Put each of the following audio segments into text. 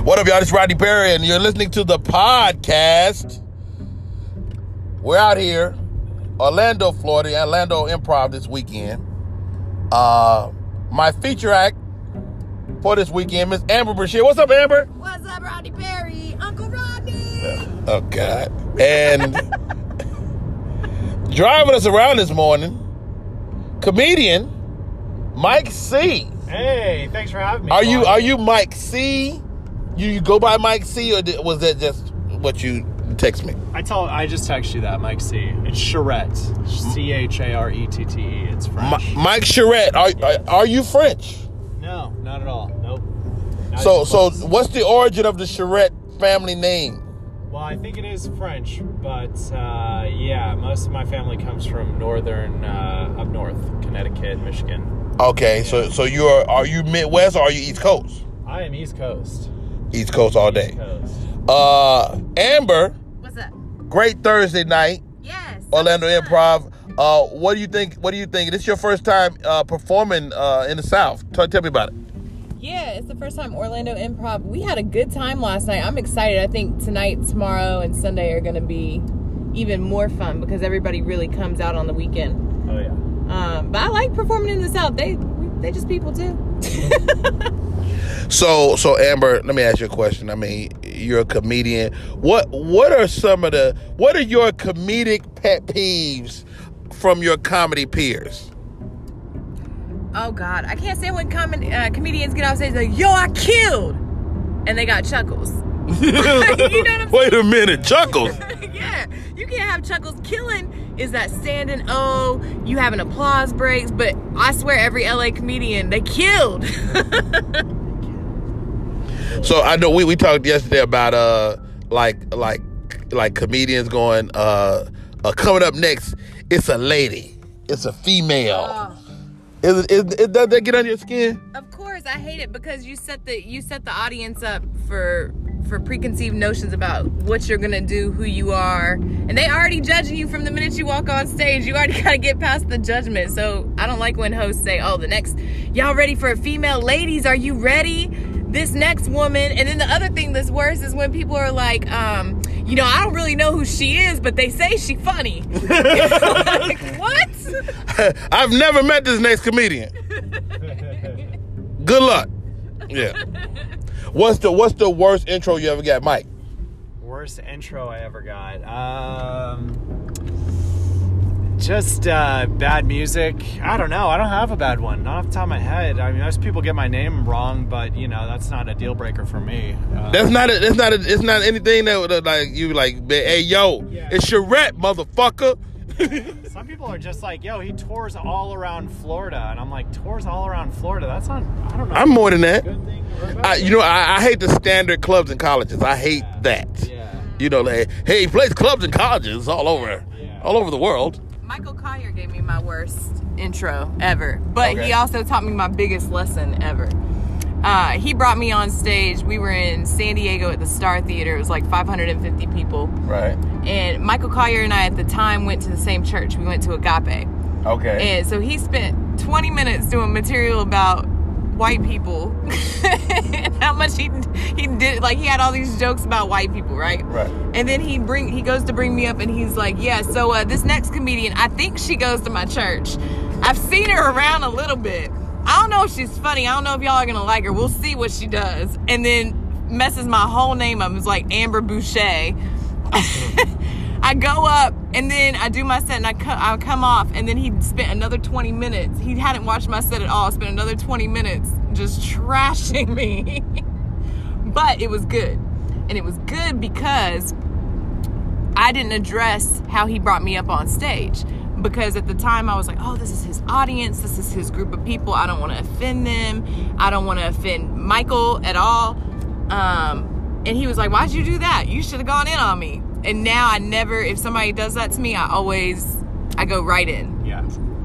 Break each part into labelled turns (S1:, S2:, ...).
S1: What up, y'all? It's Rodney Perry, and you're listening to the podcast. We're out here, Orlando, Florida, Orlando Improv this weekend. My feature act for this weekend, Miss Amber Brashear. What's up, Amber?
S2: What's up, Rodney Perry? Uncle Rodney.
S1: Oh, God. And driving us around this morning, comedian Mike C.
S3: Hey, thanks for having me.
S1: Are you Mike C? You go by Mike C, or was that just what you text me?
S3: I just text you that, Mike C. It's Charette. Charette. It's French.
S1: Mike Charette. Are you French?
S3: No, not at all. Nope.
S1: So what's the origin of the Charette family name?
S3: Well, I think it is French, but yeah, most of my family comes from northern, up north, Connecticut, Michigan.
S1: Okay,
S3: Yeah.
S1: so are you Midwest or are you East Coast?
S3: I am East Coast.
S1: East Coast all day.
S3: East Coast.
S2: Amber. What's up?
S1: Great Thursday night.
S2: Yes.
S1: Orlando Improv. What do you think? This is your first time performing in the South. Tell me about it.
S2: Yeah, it's the first time Orlando Improv. We had a good time last night. I'm excited. I think tonight, tomorrow, and Sunday are going to be even more fun because everybody really comes out on the weekend.
S3: Oh, yeah.
S2: But I like performing in the South. They just people too.
S1: So Amber, let me ask you a question. I mean, you're a comedian. What are your comedic pet peeves from your comedy peers?
S2: Oh God, I can't say when comedians get off stage like, "Yo, I killed," and they got chuckles. You know what I'm saying?
S1: Wait a minute, chuckles.
S2: Yeah, you can't have chuckles. Killing is that standing O, you having applause breaks, but I swear every LA comedian, they killed.
S1: So I know we talked yesterday about like comedians going coming up next. It's a lady. It's a female. Does that get under your skin?
S2: Of course, I hate it because you set the audience up for preconceived notions about what you're gonna do, who you are, and they already judging you from the minute you walk on stage. You already gotta get past the judgment. So I don't like when hosts say, "Oh, the next, y'all ready for a female? Ladies, are you ready? This next woman." And then the other thing that's worse is when people are like, I don't really know who she is, but they say she funny. Like, what?
S1: I've never met this next comedian. Good luck. Yeah. What's the worst intro you ever got, Mike?
S3: Worst intro I ever got. Just bad music. I don't know. I don't have a bad one. Not off the top of my head. I mean, most people get my name wrong, but that's not a deal breaker for me.
S1: It's not anything that would hey yo,
S3: Yeah.
S1: It's Charette, motherfucker.
S3: Some people are just like, yo, he tours all around Florida, and I'm like, tours all around Florida? That's not. I don't know.
S1: I'm more than that.
S3: Good thing or a bad thing.
S1: I hate the standard clubs and colleges. I hate that.
S3: Yeah.
S1: Hey, he plays clubs and colleges all over the world.
S2: Michael Collier gave me my worst intro ever, but
S1: Okay.
S2: he also taught me my biggest lesson ever. He brought me on stage. We were in San Diego at the Star Theater. It was like 550 people.
S1: Right.
S2: And Michael Collier and I at the time went to the same church. We went to Agape.
S1: Okay.
S2: And so he spent 20 minutes doing material about white people and how much he did. Like, he had all these jokes about white people, right?
S1: Right.
S2: And then he goes to bring me up and he's like, yeah, so this next comedian, I think she goes to my church. I've seen her around a little bit. I don't know if she's funny. I don't know if y'all are going to like her. We'll see what she does. And then messes my whole name up. It's like Amber Boucher. I go up and then I do my set and I come off, and then he spent another 20 minutes. He hadn't watched my set at all. Spent another 20 minutes just trashing me. But it was good. And it was good because I didn't address how he brought me up on stage. Because at the time I was like, oh, this is his audience. This is his group of people. I don't want to offend them. I don't want to offend Michael at all. And he was like, why'd you do that? You should have gone in on me. And now if somebody does that to me, I go right in.
S3: Yeah.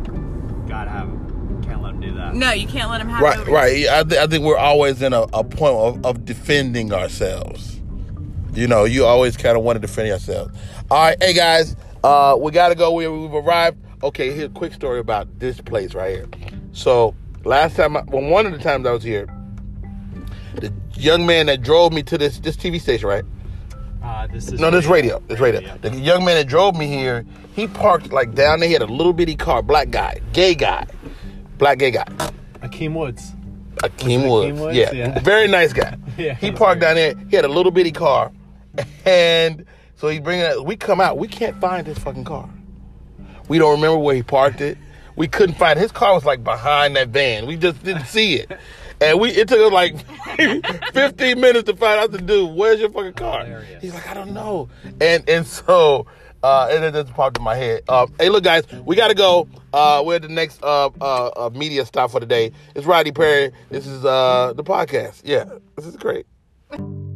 S3: Can't let him do that.
S2: No, you can't let him have it.
S1: Right. I think we're always in a point of defending ourselves. You always kind of want to defend yourself. All right, hey guys, we got to go. We've arrived. Okay, here's a quick story about this place right here. So one of the times I was here, The young man that drove me to this TV station, right?
S3: This is
S1: This radio. This radio.
S3: Yeah.
S1: The young man that drove me here, he parked like down there. He had a little bitty car, black guy, gay guy, black gay guy.
S3: Akeem Woods.
S1: Akeem Woods.
S3: Woods?
S1: Yeah.
S3: Yeah.
S1: Very nice guy.
S3: Yeah,
S1: he
S3: he's
S1: parked
S3: very
S1: down there. He had a little bitty car. And so he's bringing it. We come out. We can't find his fucking car. We don't remember where he parked it. We couldn't find it. His car was like behind that van. We just didn't see it. And it took us like 15 minutes to find out the dude, where's your fucking car?
S3: Hilarious.
S1: He's like, I don't know. And so it just popped in my head. Hey, look, guys, we got to go. We're at the next media stop for the day. It's Rodney Perry. This is the podcast. Yeah, this is great.